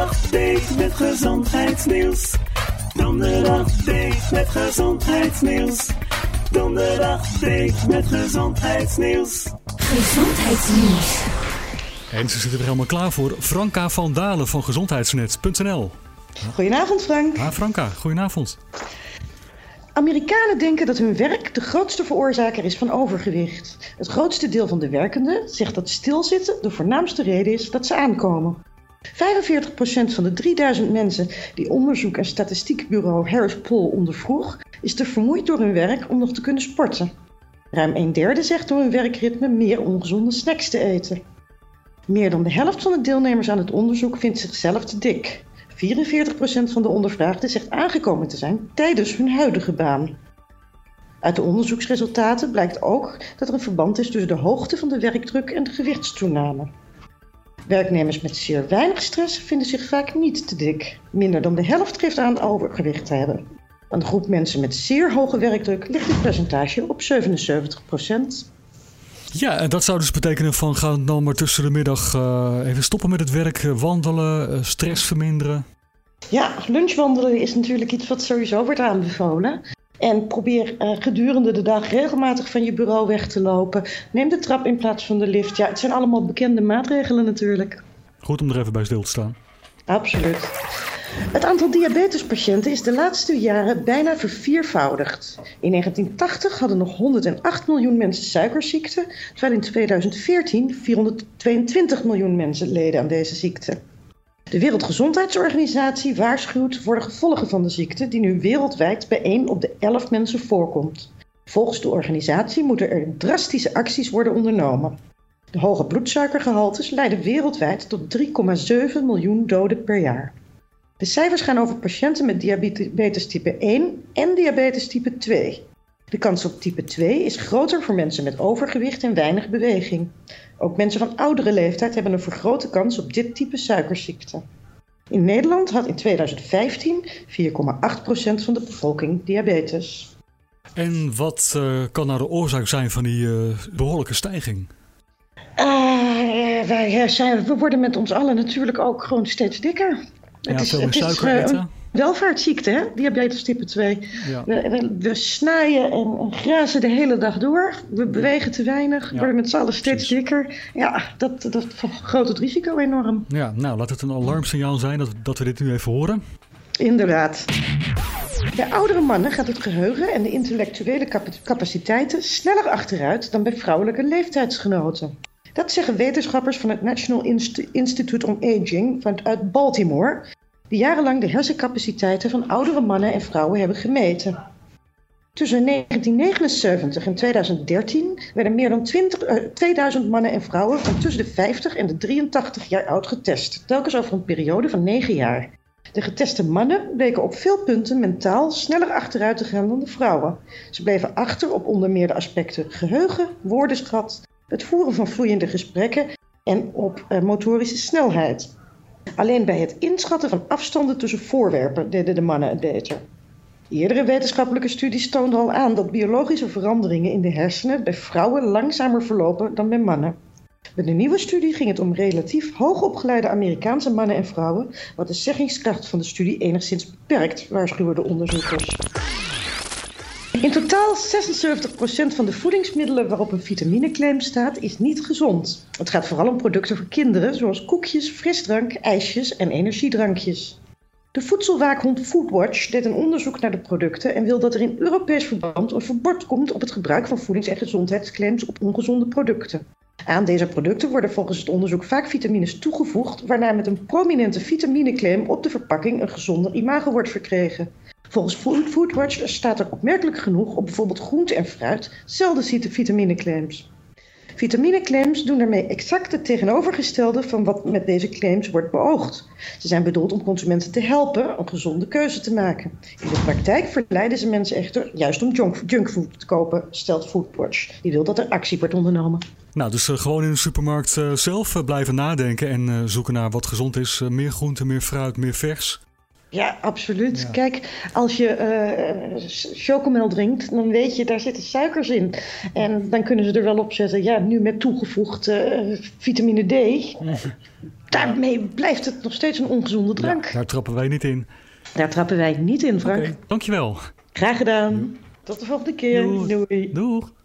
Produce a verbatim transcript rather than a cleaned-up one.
Donderdag date met gezondheidsnieuws. Donderdag date met gezondheidsnieuws. Donderdag date met gezondheidsnieuws. Gezondheidsnieuws. En ze zitten er helemaal klaar voor. Franka van Dalen van gezondheidsnet punt n l. Goedenavond, Frank. Ah, Franka, goedenavond. Amerikanen denken dat hun werk de grootste veroorzaker is van overgewicht. Het grootste deel van de werkenden zegt dat stilzitten de voornaamste reden is dat ze aankomen. vijfenveertig procent van de drieduizend mensen die onderzoek- en statistiekbureau Harris Poll ondervroeg, is te vermoeid door hun werk om nog te kunnen sporten. Ruim een derde zegt door hun werkritme meer ongezonde snacks te eten. Meer dan de helft van de deelnemers aan het onderzoek vindt zichzelf te dik. vierenveertig procent van de ondervraagden zegt aangekomen te zijn tijdens hun huidige baan. Uit de onderzoeksresultaten blijkt ook dat er een verband is tussen de hoogte van de werkdruk en de gewichtstoename. Werknemers met zeer weinig stress vinden zich vaak niet te dik. Minder dan de helft geeft aan overgewicht te hebben. Aan de groep mensen met zeer hoge werkdruk ligt dit percentage op zevenenzeventig procent. Ja, en dat zou dus betekenen van ga dan maar tussen de middag uh, even stoppen met het werk, uh, wandelen, uh, stress verminderen. Ja, lunchwandelen is natuurlijk iets wat sowieso wordt aanbevolen. En probeer uh, gedurende de dag regelmatig van je bureau weg te lopen. Neem de trap in plaats van de lift. Ja, het zijn allemaal bekende maatregelen natuurlijk. Goed om er even bij stil te staan. Absoluut. Het aantal diabetespatiënten is de laatste jaren bijna verviervoudigd. In negentien tachtig hadden nog honderdacht miljoen mensen suikerziekte, terwijl in tweeduizend veertien vierhonderdtweeëntwintig miljoen mensen leden aan deze ziekte. De Wereldgezondheidsorganisatie waarschuwt voor de gevolgen van de ziekte, die nu wereldwijd bij één op de elf mensen voorkomt. Volgens de organisatie moeten er drastische acties worden ondernomen. De hoge bloedsuikergehaltes leiden wereldwijd tot drie komma zeven miljoen doden per jaar. De cijfers gaan over patiënten met diabetes type één en diabetes type twee. De kans op type twee is groter voor mensen met overgewicht en weinig beweging. Ook mensen van oudere leeftijd hebben een vergrote kans op dit type suikerziekte. In Nederland had in tweeduizend vijftien vier komma acht procent van de bevolking diabetes. En wat uh, kan nou de oorzaak zijn van die uh, behoorlijke stijging? Uh, wij zijn, we worden met ons allen natuurlijk ook gewoon steeds dikker. Ja, het is, veel meer het suiker is, uh, eten. een welvaartsziekte, hè? Diabetes type twee. Ja. We, we, we snijden en, en grazen de hele dag door. We bewegen te weinig, Ja, worden met z'n allen steeds precies. dikker. Ja, dat, dat vergroot het risico enorm. Ja, nou laat het een alarmsignaal zijn dat, dat we dit nu even horen. Inderdaad. Bij oudere mannen gaat het geheugen en de intellectuele cap- capaciteiten sneller achteruit dan bij vrouwelijke leeftijdsgenoten. Dat zeggen wetenschappers van het National Inst- Institute on Aging vanuit Baltimore, die jarenlang de hersencapaciteiten van oudere mannen en vrouwen hebben gemeten. Tussen negentien negenenzeventig en tweeduizend dertien werden meer dan twintig, uh, tweeduizend mannen en vrouwen van tussen de vijftig en de drieëntachtig jaar oud getest, telkens over een periode van negen jaar. De geteste mannen bleken op veel punten mentaal sneller achteruit te gaan dan de vrouwen. Ze bleven achter op onder meer de aspecten geheugen, woordenschat, het voeren van vloeiende gesprekken en op uh, motorische snelheid. Alleen bij het inschatten van afstanden tussen voorwerpen deden de mannen het beter. Eerdere wetenschappelijke studies toonden al aan dat biologische veranderingen in de hersenen bij vrouwen langzamer verlopen dan bij mannen. Bij de nieuwe studie ging het om relatief hoogopgeleide Amerikaanse mannen en vrouwen, wat de zeggingskracht van de studie enigszins beperkt, waarschuwen de onderzoekers. In totaal zesenzeventig procent van de voedingsmiddelen waarop een vitamineclaim staat, is niet gezond. Het gaat vooral om producten voor kinderen, zoals koekjes, frisdrank, ijsjes en energiedrankjes. De voedselwaakhond Foodwatch deed een onderzoek naar de producten en wil dat er in Europees verband een verbod komt op het gebruik van voedings- en gezondheidsclaims op ongezonde producten. Aan deze producten worden volgens het onderzoek vaak vitamines toegevoegd, waarna met een prominente vitamineclaim op de verpakking een gezonder imago wordt verkregen. Volgens Foodwatch staat er opmerkelijk genoeg op bijvoorbeeld groente en fruit zelden vitamineclaims. Vitamineclaims doen daarmee exact het tegenovergestelde van wat met deze claims wordt beoogd. Ze zijn bedoeld om consumenten te helpen een gezonde keuze te maken. In de praktijk verleiden ze mensen echter juist om junk, junkfood te kopen, stelt Foodwatch. Die wil dat er actie wordt ondernomen. Nou, dus uh, gewoon in de supermarkt uh, zelf uh, blijven nadenken en uh, zoeken naar wat gezond is. Uh, meer groente, meer fruit, meer vers. Ja, absoluut. Ja. Kijk, als je uh, chocomel drinkt, dan weet je, daar zitten suikers in. En dan kunnen ze er wel op zetten, ja, nu met toegevoegd uh, vitamine D. Daarmee blijft het nog steeds een ongezonde drank. Ja, daar trappen wij niet in. Daar trappen wij niet in, Frank. Oké, dankjewel. Graag gedaan. Tot de volgende keer. Doeg. Doei. Doeg.